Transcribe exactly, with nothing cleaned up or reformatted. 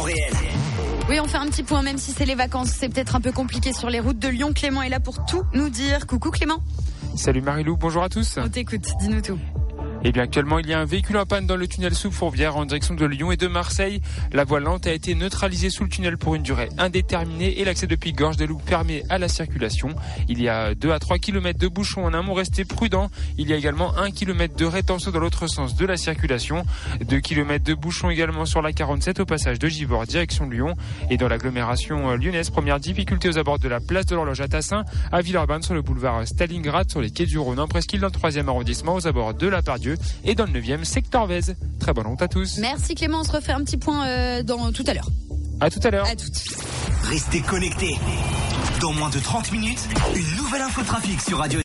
réel. Oui, on fait un petit point, même si c'est les vacances, c'est peut-être un peu compliqué sur les routes de Lyon. Clément est là pour tout nous dire. Coucou Clément. Salut Marilou, bonjour à tous. On t'écoute, dis-nous tout. Eh bien, actuellement, il y a un véhicule en panne dans le tunnel sous-Fourvière en direction de Lyon et de Marseille. La voie lente a été neutralisée sous le tunnel pour une durée indéterminée et l'accès depuis Gorge des Loups permet à la circulation. Il y a deux à trois kilomètres de bouchons en amont, restez prudents. Il y a également un kilomètre de rétention dans l'autre sens de la circulation. deux kilomètres de bouchons également sur la quarante-sept au passage de Givors, direction Lyon. Et dans l'agglomération lyonnaise, première difficulté aux abords de la place de l'Horloge à Tassin, à Villeurbanne sur le boulevard Stalingrad, sur les quais du Rhône, en presqu'île dans le troisième arrondissement, aux abords de la Pardieu et dans le neuvième secteur Vèze. Très bonne route à tous. Merci Clément, on se refait un petit point euh, dans tout à l'heure. À tout à l'heure. À toutes. Restez connectés. Dans moins de trente minutes, une nouvelle infotrafic sur Radio